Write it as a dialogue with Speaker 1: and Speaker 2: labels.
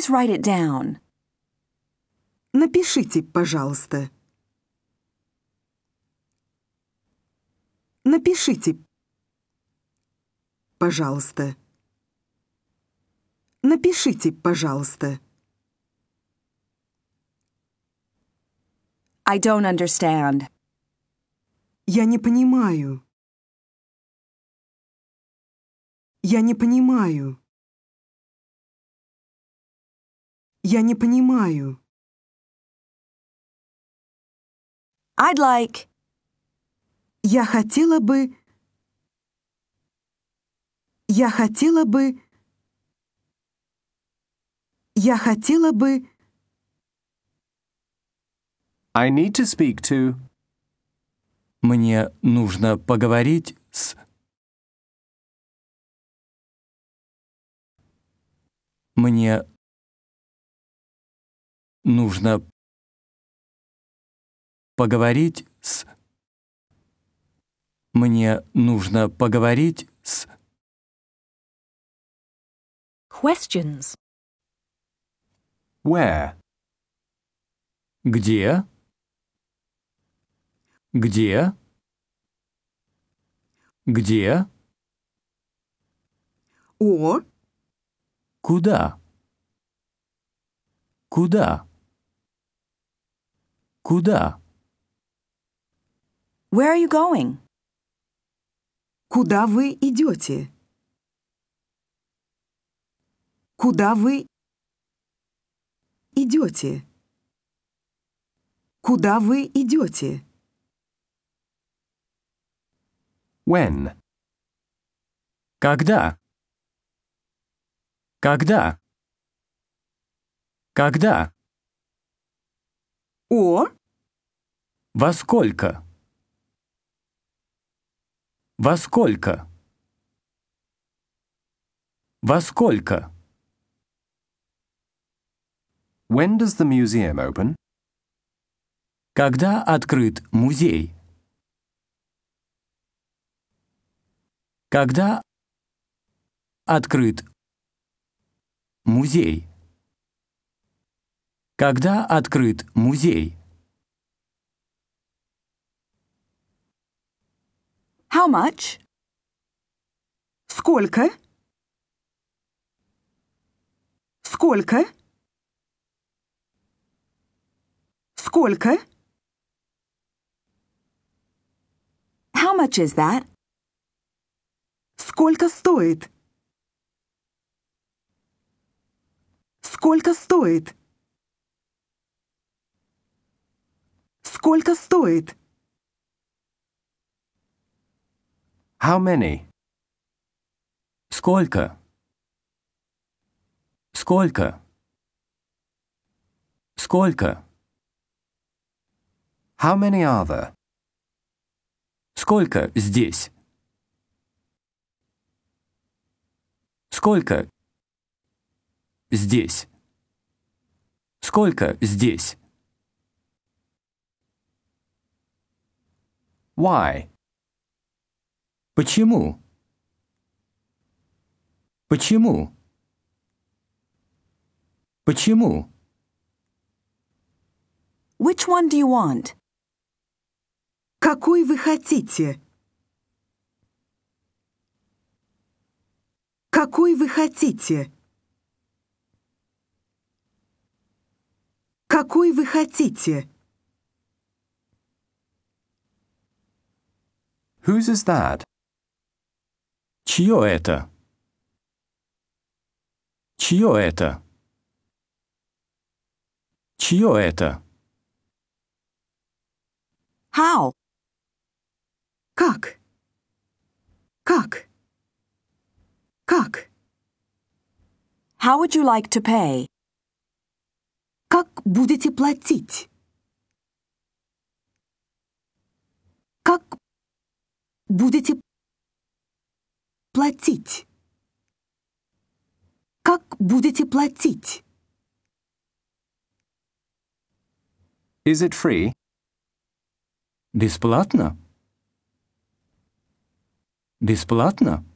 Speaker 1: Please write it down.
Speaker 2: Напишите, пожалуйста. Напишите, пожалуйста. Напишите, пожалуйста.
Speaker 1: I don't understand.
Speaker 2: Я не понимаю. Я не понимаю. Я не понимаю.
Speaker 1: I'd like.
Speaker 2: Я хотела бы... Я хотела бы... Я хотела бы...
Speaker 3: I need to speak to.
Speaker 4: Мне нужно поговорить с... Мне нужно поговорить с... Мне нужно поговорить с...
Speaker 1: Questions.
Speaker 3: Where?
Speaker 4: Где? Где? Где?
Speaker 2: О,
Speaker 4: Куда? Куда? Куда?
Speaker 1: Where are you going?
Speaker 2: куда вы идете? Куда вы идете? Куда вы идете?
Speaker 3: When?
Speaker 4: Когда? Когда? Когда?
Speaker 2: О,
Speaker 4: Во сколько? Во сколько? Во сколько?
Speaker 3: When does the museum open?
Speaker 4: Когда открыт музей? Когда открыт музей? Когда открыт музей?
Speaker 1: How much?
Speaker 2: сколько? Сколько? Сколько?
Speaker 1: How much is that?
Speaker 2: Сколько стоит? Сколько стоит? Сколько стоит?
Speaker 3: How many?
Speaker 4: Сколько? Сколько? Сколько?
Speaker 3: How many are there?
Speaker 4: Сколько здесь? Сколько здесь? Сколько здесь?
Speaker 3: Why?
Speaker 4: Почему? Почему? Почему?
Speaker 1: Which one do you want?
Speaker 2: Какой вы хотите? Какой вы хотите? Какой вы хотите?
Speaker 3: Whose is that?
Speaker 4: Чье это? Чье это? Чье это?
Speaker 1: How?
Speaker 2: Как? Как? Как?
Speaker 1: How would you like to pay?
Speaker 2: Как будете платить? Как будете платить? Как будете платить?
Speaker 3: Is it free?
Speaker 4: Бесплатно? Бесплатно?